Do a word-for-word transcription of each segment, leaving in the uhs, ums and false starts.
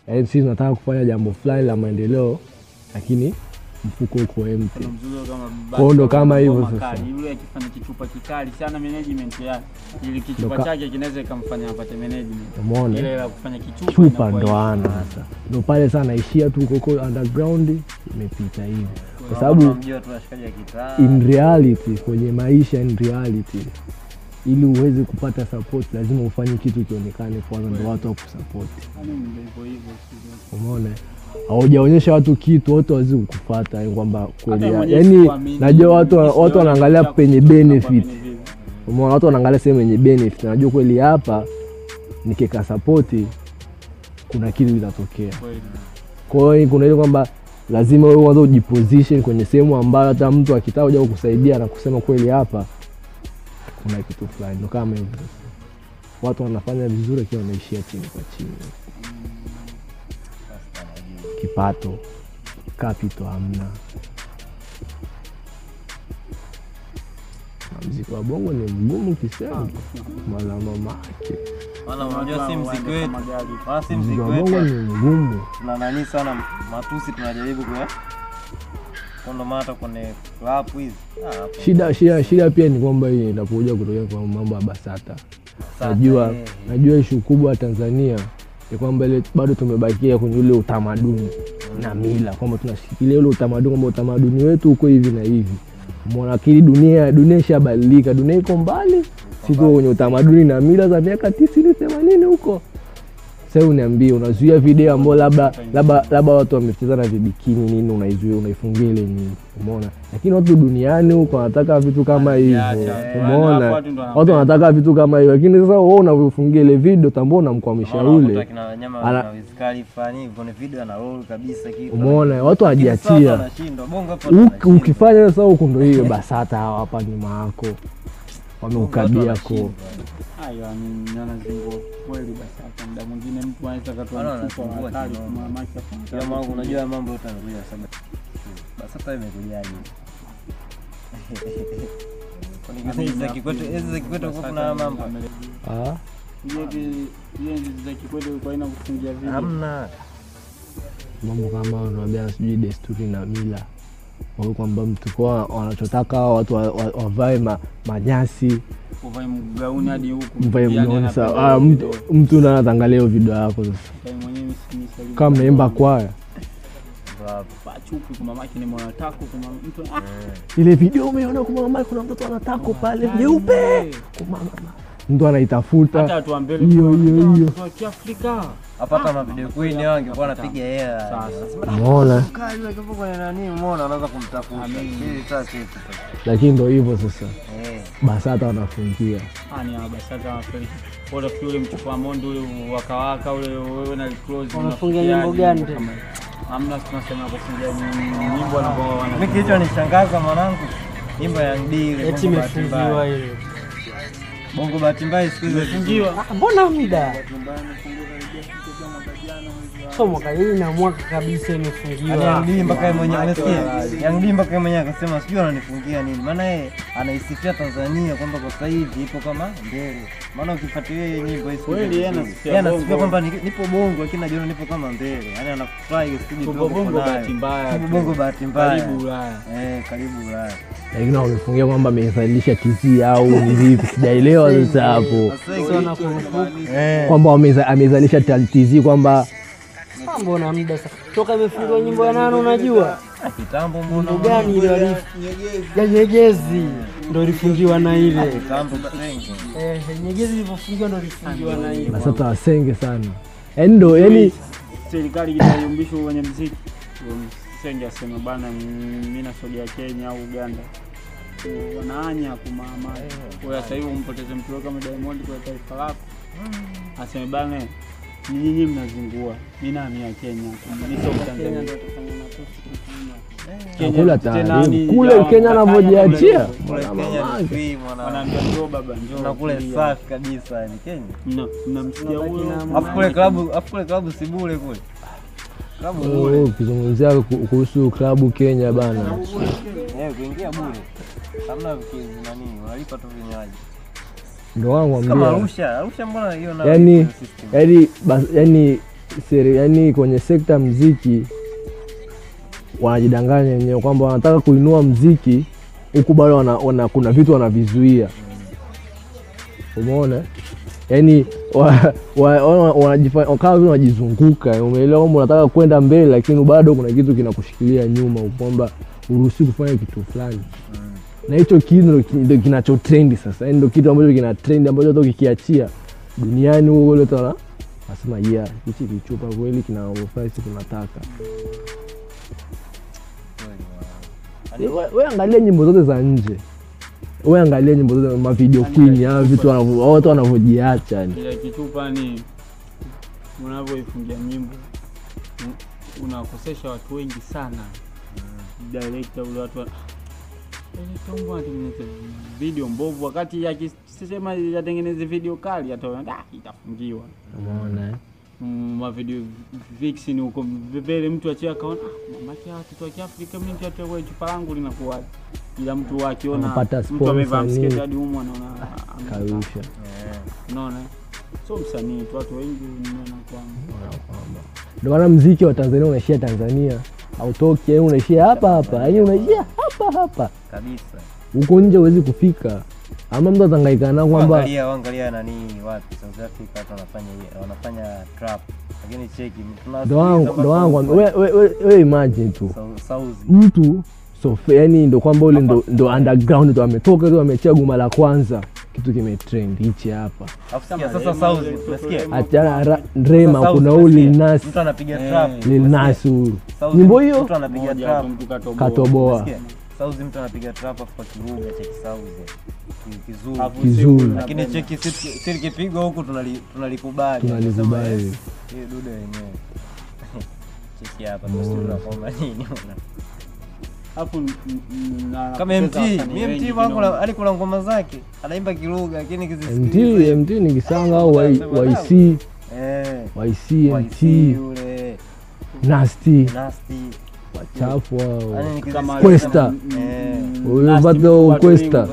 Yaani sisi tunataka kufanya jambo fulani la maendeleo lakini mfuko uko empty. Kwa ndo kama hivyo sasa. Yule akifanya kichupa kikali sana management yake. Ili kichupa chake kinaweza kumfanya apate management. Umeona? Ile la kufanya kichupa chupa ndo ana sasa. Ndo pale sana ishia tu huko underground imepita hivi. Kwa sababu in reality kwenye maisha in reality ili uweze kupata support lazima ufanye kitu kionekane kwanza ndo watu wakusupport. Umeona? Haujaonyesha watu kitu watu wazi kukufuata kwamba kweli yani najua watu watu wanaangalia penye benefit. Umeona watu wanaangalia sehemu yenye benefit. Najua kweli hapa nikika support kuna kitu kitatokea. Kwa hiyo kuna ile kwamba lazima wewe uanze ujiposition kwenye sehemu ambayo hata mtu akitaka kuja kukusaidia na kusema kweli hapa kuna kitu fulani. Ndio kama hivyo. Watu wanafanya vizuri kiwa wanaishia chini kwa chini. Kipato, capital hamna. Muziki wa bongo ni mgumu kisema. Mala mamake. Wala unajua si muziki wetu. Wala si muziki wetu. Bongo ni mgumu. Na nani sana matusi tunajaribu kwa kondo mata kwenye rap hizi. Shida shida shida pia ni kwamba hii inapokuja kutokea kwa mambo ya BASATA. Najua najua issue kubwa Tanzania ni kwamba ile bado tumebakia kwenye ile utamaduni na mila kwamba tunashikilia ile utamaduni kwamba utamaduni wetu uko hivi na hivi. Umeona akili dunia dunia ishabadilika, dunia iko mbali. Sisi kwenye utamaduni na mila za miaka tisini themanini huko. Sasa uniambie unazuia video ambayo labda labda labda watu wamecheza na vibikini nini unaizuia unaifungia ile nini. Umeona? Lakini watu duniani huko wanataka vitu kama hivyo. Umeona? Watu wanataka vitu kama hivyo. Lakini sasa wewe unavifungia ile video tambao unamkwamisha yule. Ana wiskali fani hivyo ni video ana roll kabisa kitu. Umeona? Watu hajiachia. Ukifanya sasa huko ndio hiyo BASATA hapa nyuma yako. Wameukabia kwa hayo anaona zingo kweli BASATA muda mwingine mtu anaweza katoa mfuko hatari kama maisha kama mambo unajua mambo yote yanakuja sababu BASATA imekujaje kwa nini hizo kikwetu hizo kikwetu kuna mambo ah hivi hizi za kikwetu kwa ina kufungia video hamna mambo kama unaambia sijui desturi na mila wao kwamba mtu kwa wanachotaka watu wavae ma, manyasi kuvae mgauni hadi huku mvae mgauni sawa. Ah, mtu mtu anaangalia video yako sasa mwenyewe kama naimba kwaya baba chupi kwa mamaki ni mwanatako kwa mtu ile video umeona kwa mamaki kuna mtoto anatako pale nyeupe kwa mama mtu anaitafuta hata watu ambele hiyo hiyo hiyo kwa Kiafrika hapata ma video queen yao angekuwa anapiga hela umeona kali wakipo kwa nani umeona anaanza kumtafuta hili sasa hivi lakini ndio hivyo sasa eh BASATA wanafungia ani BASATA wanafeli bora yule mchukua mondo ule wakawaka ule wewe na close unafungia nyimbo gani tena hamna tunasema kufungia nyimbo ambao wana mimi kichwa nishangaza mwanangu nyimbo ya Ndile eti imefungiwa ile Bongo bahati mbaya siku hizo imefungiwa mbona muda so mwaka hii na mwaka kabisa imefungiwa Young D mpaka yeye mwenyewe anasikia Young D mpaka yeye mwenyewe akasema sijui ananifungia nini maana yeye anaisifia Tanzania kwamba kwa sasa hivi ipo kama mbele maana ukifuatilia yeye nyimbo hizo kweli yeye anasifia kwamba nipo Bongo lakini najiona nipo kama mbele yani anafurahi studio Bongo bahati mbaya Bongo bahati mbaya karibu Ulaya eh karibu Ulaya lakini wamefungia kwamba amezalisha tizi au ni vipi sijaelewa sasa hapo eh kwamba amezalisha tizi kwamba mbona muda sasa toka imefungiwa nyimbo ya nani unajua kitambo mbona gani ile alifu ya Nyegezi ndio ilifungiwa na ile kitambo Senge eh Nyegezi ilifungiwa ndio ilifungiwa na ile BASATA wasenge sana yani ndio yani serikali inayumbisha kwenye muziki Senge asema bana mimi nasogea Kenya au Uganda wanaanya kumama kwa sasa hivi umpoteze mtu kama Diamond kwa taifa lako asema bana nyinyi mnazingua mimi na mia Kenya mimi sio Tanzania ndio tufanye matusi kula tani kule Kenya anavojiachia wanaambia njoo baba njoo na kule safi kabisa yani Kenya mna mnamsikia huyo afu kule klabu afu kule klabu si bure kule klabu bure ukizungumzia kuhusu klabu Kenya bana eh kuingia bure hamna vikizi nani unalipa tu vinywaji ndo wangu kama Arusha Arusha mbona hiyo na yani yani yani seri, yani kwenye sekta mziki wanajidanganya wenyewe kwamba wanataka kuinua mziki huku bado wana, wana, kuna vitu wanavizuia. Umeona? Yaani wanajifanya kama vile wanajizunguka. Umeelewa kwamba unataka kwenda mbele lakini bado kuna kitu kinakushikilia nyuma kwamba uruhusi kufanya kitu fulani. Mm. Na hicho kitu ndio kinacho trend sasa. Yaani ndio kitu ambacho kina trend ambacho hata ukikiachia duniani huko leo tena nasema yeah, hichi kichupa kweli kina offer tunataka. Wewe angalia nyimbo zote za nje. Wewe angalia nyimbo zote ma video queen ya vitu wanavyo watu wanavyojiacha yani. Ile kichupa ni unavyoifungia nyimbo unakosesha watu wengi sana. Director ule watu ile tombo anatengeneza video mbovu wakati yakisema yatengeneze video kali ataona ah itafungiwa. Umeona eh? Ma video vixen huko mbele mtu achia akaona ah mama yake watu wa Kiafrika mimi ndio watu wa chupa langu linakuwa ila mtu akiona mtu amevaa msketi hadi humo anaona kausha. Unaona? So msanii tu watu wengi wanaona kwamba ndio maana muziki wa Tanzania unaishia Tanzania. Hautoki, yani unaishia hapa hapa. Yani unaishia hapa hapa kabisa. Huko nje huwezi kufika. Ama mtu atangaika na kwamba angalia angalia nani wapi South Africa watu wanafanya wanafanya trap. Lakini cheki ndo wangu ndo wangu wewe wewe imagine tu. Sauzi. Mtu so yani ndo kwamba ule ndo ndo underground ndo ametoka tu amechia goma la kwanza kitu kimetrend hichi hapa. Sasa Sauzi unasikia? Achana Rema kuna ule Nas mtu anapiga trap. Lil Nas huyu. Nyimbo hiyo mtu anapiga trap katoboa. Sauzi mtu anapiga trap kwa kiruga cha Kisauzi. Kizuri. Kizuri. Lakini cheki sisi kipigwa huku tunalikubali. Tunalikubali. Hiyo dude wenyewe. Cheki hapa msio unakoma nini una. Hapo na kama M T, mimi M T wangu alikula ngoma zake, anaimba kiruga lakini kizisikia. M T M T ni Kisanga au Y C. Eh. Y C M T yule. Nasty. Nasty. Wachafu wao. Kama Questa. Eh. Huyo bado Questa.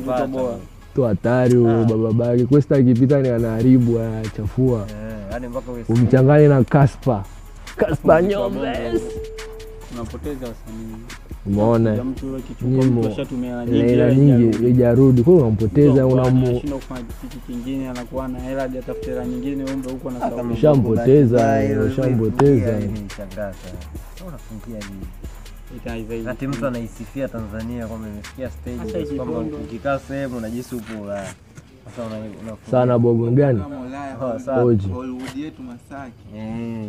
Tu hatari huyo baba baki. Questa akipita ni anaharibu, anachafua. Eh, yani mpaka wewe umchanganye na Casper. Casper Nyombes. Unapoteza wasanii. Umeona? Nyimbo ashatumia nyingi nyingi ijarudi. Kwa hiyo unampoteza unamshinda kufanya kitu kingine anakuwa na hela hajatafuta hela nyingine umbe huko na sababu. Ushampoteza, ushampoteza. Nishangaza. Unafungia nini? Ita Ati mtu anaisifia Tanzania kwamba imefikia stage kwamba ukikaa sehemu unajisi upo la. Sasa una sana bogo gani? Hollywood yetu Masaki. Eh.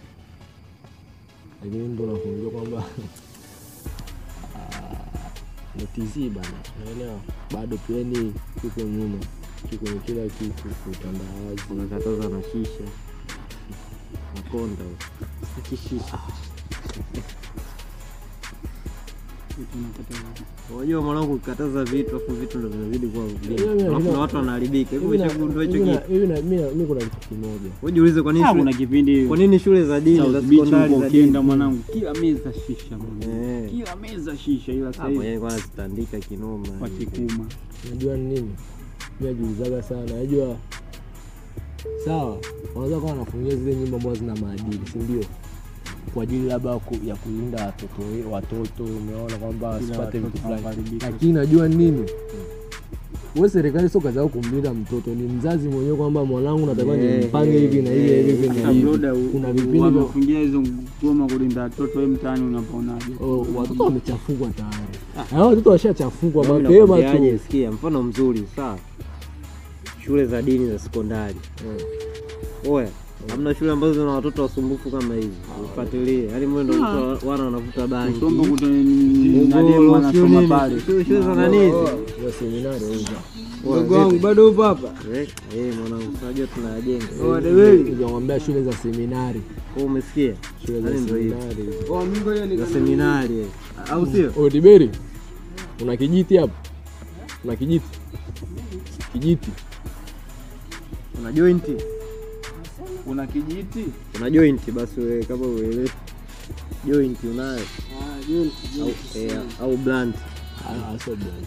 Lakini ndo nafungia kwamba ni T Z bana. Unaelewa? Bado pia ni kiko nyuma. Kiko ni kila kitu utandawazi. Unakataza na shisha. Nakonda. Sishisha. Unajua mwanangu ukikataza vitu afu vitu ndio vinazidi kuwa vingi. Alafu watu wanaharibika. Hivyo umeshagundua hicho kitu. Hivi na mimi mimi kuna kitu kimoja. Wewe jiulize kwa nini kuna kipindi kwa nini shule za dini za sekondari za ukienda mwanangu kila meza shisha mwanangu. Kila meza shisha ila sasa hivi kwa zitandika kinoma. Kwa kikuma. Unajua nini? Mimi najiulizaga sana. Unajua sawa, wanaweza kuwa wanafungia zile nyimbo ambazo zina maadili, si ndio? Kwa ajili labda ya kulinda watoto watoto umeona kwamba wasipate vitu fulani. Lakini najua nini? Wewe serikali sio kazi yako kumlinda mtoto, ni mzazi mwenyewe kwamba mwanangu nataka nimpange hivi na hivi hivi na hivi. Kuna vipindi vya kufungia hizo ngoma kulinda watoto wewe mtaani unaponaje? Oh, watoto wamechafukwa tayari. Hao watoto washachafukwa mapema tu. Sikia mfano mzuri sawa. Shule za dini za sekondari. Oya, hamna shule ambazo zina watoto wasumbufu kama hizi. Ufuatilie. Yaani mwe ndio mtu wana wanavuta bangi. Sombo kutani anasoma pale. Shule za nani hizi? Wa seminari hizo. Ndugu wangu bado upo hapa? Eh, eh mwanangu unajua tunajenga. Oh, wewe unamwambia shule za seminari. Kwa umesikia? Shule za seminari. Oh, mimi ngoja ni za seminari. Au sio? Oh, Diberi. Una kijiti hapo? Una kijiti? Kijiti. Una joint? Una kijiti? Una joint basi wewe kama uelewe. Joint unayo? Ah, joint. Au eh, au blunt. Ah, so blunt.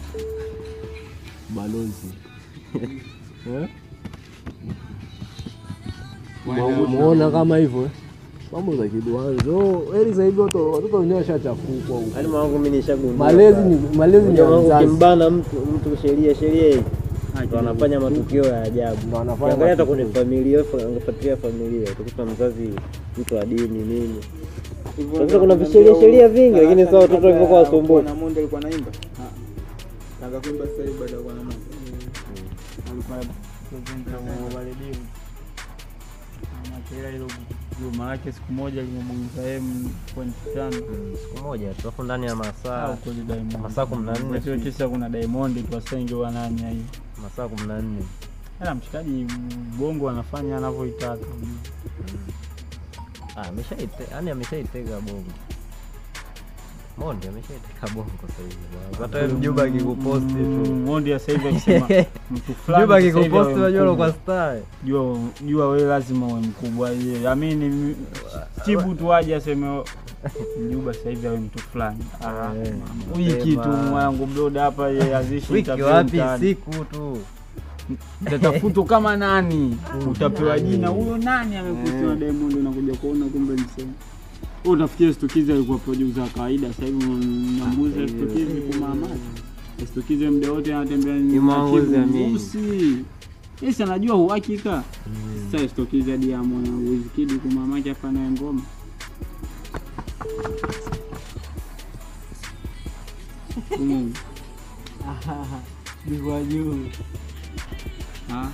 Balozi. Eh? muona kama hivyo mambo za kiduanzo. Heri sasa hivi watoto watoto wenyewe washachafuka huko. Yaani mwanangu mimi nishagundua. Malezi ni malezi ni mzazi. Kimbana mtu mtu sheria sheria hii. Ndio anafanya matukio ya ajabu. Ndio anafanya angalia hata kwenye familia, angefuatilia familia, utakuta mzazi mtu wa dini nini. Sasa kuna visheria sheria vingi lakini sasa watoto walikuwa wasumbufu. Na Monde alikuwa anaimba. Kaanza kuimba sasa hivi baada ya kuwa na Monde. Alikuwa presenter wa radio. Kila hilo juma yake siku moja limemuingiza yeye point tano siku moja tu hapo ndani ya masaa huko Diamond masaa kumi na nne sio kisa kuna Diamond tu asenge wanani hii masaa kumi na nne. Ila mshikaji bongo anafanya anavyoitaka. Ah ameshaitega yani ameshaitega bongo. Monde ameshaitega bongo sasa hivi. Hata mjomba akikuposti tu. Monde sasa hivi akisema mtu fulani mjomba akikuposti unajua kwa star. Jua jua wewe lazima uwe mkubwa yeye. Amini Chibu tu aje aseme mjomba sasa hivi awe mtu fulani. Ah wiki tu mwanangu bloda hapa yeye azishi wiki wapi siku tu. Tatafuto kama nani utapewa jina huyo nani amekusiwa Diamond unakuja kuona kumbe msema. Wewe unafikiria Stokizi alikuwa producer wa kawaida sasa hivi unambuza Stokizi kwa mama. Stokizi muda wote anatembea ni mbusi. Yeye anajua uhakika. Sasa Stokizi hadi amona Wizkid kwa mama yake afanya ngoma. Mm. Aha. Bigwa juu. Ah.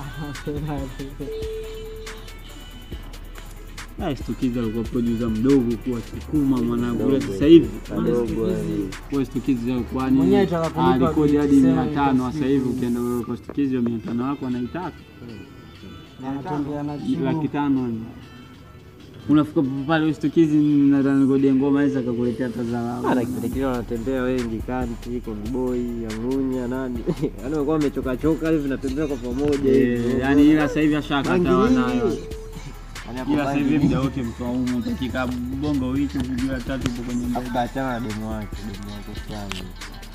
Ah, Stokizi alikuwa producer mdogo kwa Kikuma mwanangu. Sasa hivi mdogo kwa Stokizi alikuwa ni alikodi hadi mia tano sasa hivi ukienda wewe kwa Stokizi mia tano wako anaitaka. Anatembea na chibu laki tano. Unafika pale Stokizi nadhani kodi ngoma hizo akakuletea tazala. Ana kipindi kile wanatembea wengi kanti iko Boy, Yamunya nani. Yaani walikuwa wamechoka choka hivi natembea kwa pamoja hivi. Yaani ila sasa hivi ashakatawa nayo. Ila sasa hivi muda wote mtu aumu dakika bongo wiki video tatu hapo kwenye mbele. Akaachana na demo wake, demo wake fulani.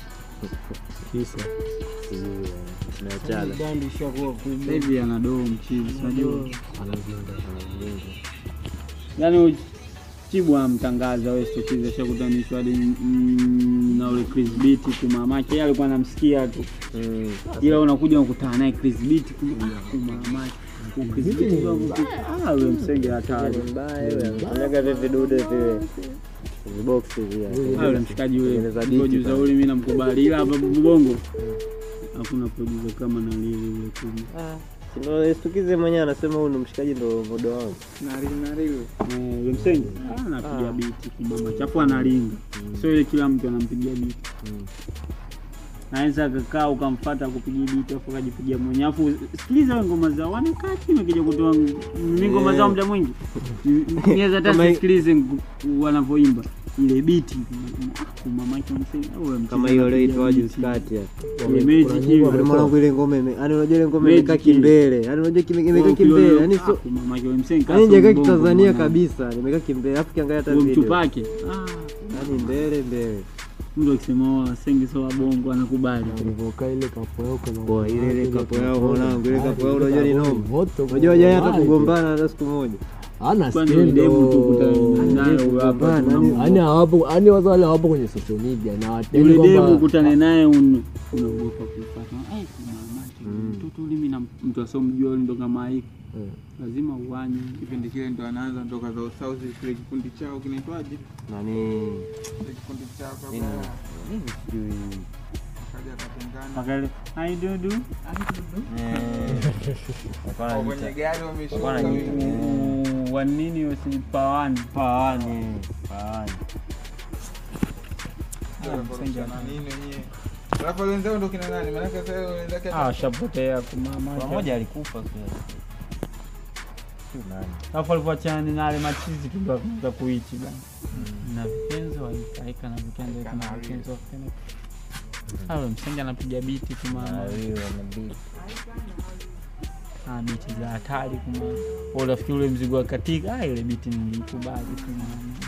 Kisa. Tunaachana. bandi ishakuwa kubwa. Sasa hivi ana doo mchizi, unajua anazinga anazinga. Yaani Chibu anamtangaza wewe Stokizi ashakutanishwa hadi na ule Chris Beat kwa mamake. Yeye alikuwa anamsikia tu. Mm. Ila unakuja ukutana naye Chris Beat kwa mamake. Chris Beat ah wewe msenge hatari mbaya wewe. Unaga vile vidude vile. Box hivi. Wewe mshikaji wewe. Producer ule mimi namkubali ila hapa Bongo. Hakuna producer kama na lile ile kubwa. Ah. Ndio Stokizi mwenyewe anasema huyu ndo mshikaji ndo vodo wangu. Nari nari wewe. Eh, wewe msenge. Ah, anapiga beat kimama. Chafu analinga. Sio ile kila mtu anampigia beat. Naanza kukaa ukamfuata kupigia beat afu kajipigia mwenyewe. Afu sikiliza ngoma zao. Wanakaa chini kija kutoa ngoma zao muda mwingi. Niweza hata nisikilize wanavyoimba. Ile beat mama yake msenge kama hiyo ile itwaje uskati hapo. Image hiyo mwanangu ile ngoma ime. Yaani unajua ile ngoma imekaa kimbele. Yaani unajua kimekaa kimbele. Yaani sio mama yake msenge. Yaani jaga Tanzania kabisa. Nimekaa kimbele. Afu kiangalia hata video. Mtupake. Ah, yaani mbele mbele. Mtu akisema Senge sawa Bongo anakubali. Alivoka ile kapo yao kama kwa ile ile kapo yao mwanangu. Ile kapo yao unajua ni noma. Unajua haja hata kugombana hata siku moja. Ana skendo yani hawapo yani watu wale hawapo kwenye social media na watende kwamba yule ukutane naye unaogopa kufuata eh mama mtoto mimi na mtu asomjua ndo kama hiki lazima uanye kipindi kile ndo anaanza ndoka za South kile kikundi chao kinaitwaje nani kikundi chao kwa nini sijui kaja katengana akale ai dudu ai dudu eh kwa kwenye gari wameshuka wa nini wasipawani pawani pawani Msenge na nini wenyewe alafu wenzao ndo kina nani maana sasa wenzake ah shapotea kwa mama mmoja alikufa sio nani alafu alipoachana na wale machizi tu ndo akaanza kuichi bana na vipenzo walikaika na vikenzo kama vikenzo tena hapo Msenge anapiga biti kwa mama wewe na biti ah biti za hatari kuma wao rafiki ule mzigo wa katika ah ile biti nilikubali kuma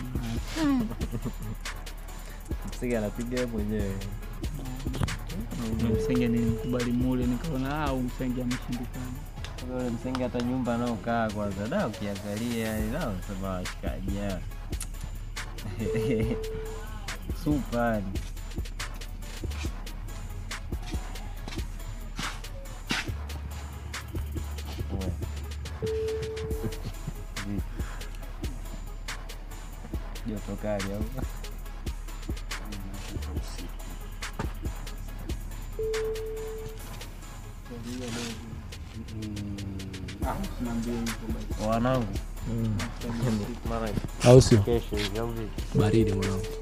Msenge anapiga mwenyewe Msenge nilikubali mule nikaona ah Msenge ameshindikana Yule msenge hata nyumba nao kaa kwanza da ukiangalia yani nao sema washikaji. Super. Joto kali au? Wanangu. Au sio? Kesho hivi au vipi? Baridi mwanangu.